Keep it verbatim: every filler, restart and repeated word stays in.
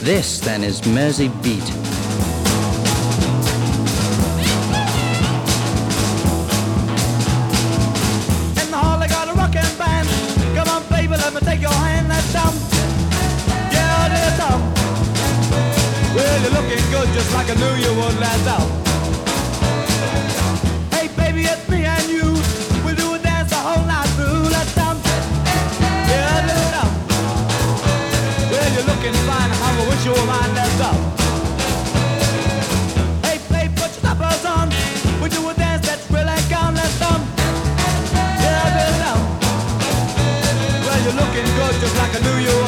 This, then, is Mersey Beat. In the hall, I got a rockin' band. Come on, baby, let me take your hand. That's dumb. Yeah, that's dumb. Well, you're looking good, just like I knew you would. That's dumb. Hey, baby, it's me and you. We'll do a dance the whole night through. That's dumb. Yeah, that's dumb. Well, you're looking fine. How I wish you were mine. That's dumb. Hey, babe, put your stoppers on. We'll do a dance that's really gone. That's dumb. Yeah, that's dumb. Well, you're looking good, just like I knew you